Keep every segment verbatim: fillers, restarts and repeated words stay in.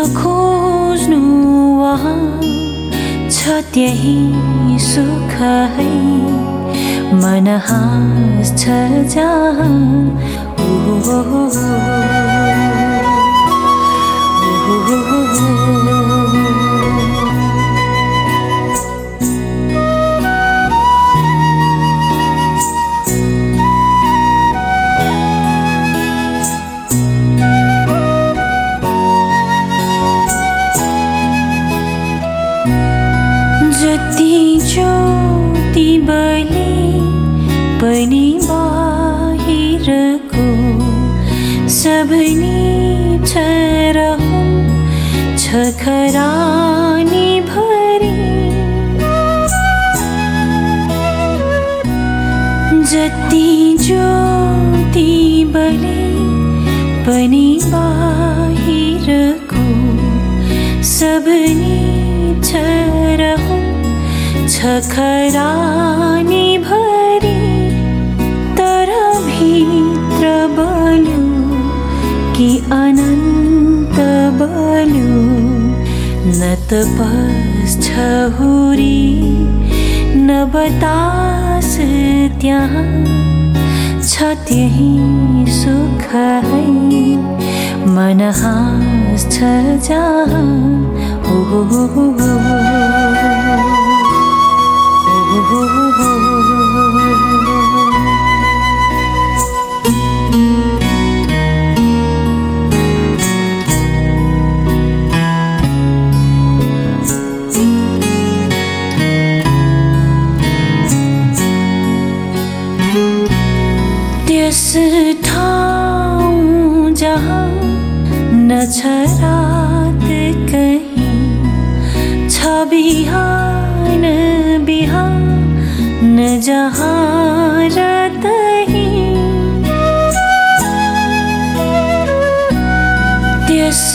खोज्नु वहाँ छ त्यही सुख है मन हाँस्छ जहाँ जति ज्योति बले पनि बाहिरको सबैले छरहुँ छ खरानी भरी जति ज्योति बले पनि बाहिरको सबैले छरहुँ छ खरानी भरी तर भित्र बल्यो कि अनन्त बल्यो न त पस्छ हुरी न बतास त्यहाँ छ त्यही सुख है मन हाँस्छ जहाँ हो हो हो त्यस ठाउँ जहाँ न छ रात कहीं छ बिहान बिहान जहाँ रातही त्यस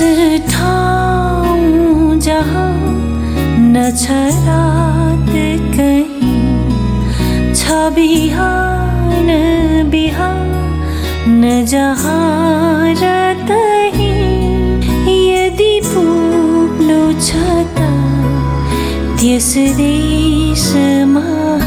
ठाउँ जहाँ न छ रात कहीं छ बिहान बिहान जहाँ रातही यदि पुग्नु छ त त्यस देशमा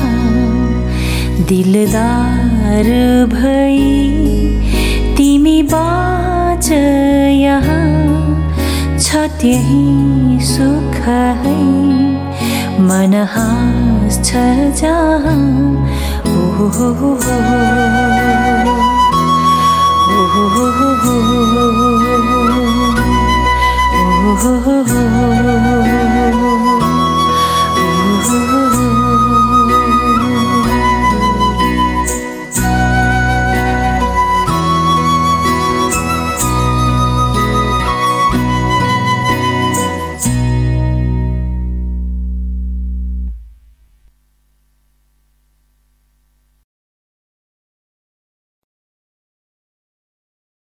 दिलदार भई तिमी बाँच यहाँ छ त्यही सुख है मन हाँस्छ जहाँ हो हो हो हो हो हो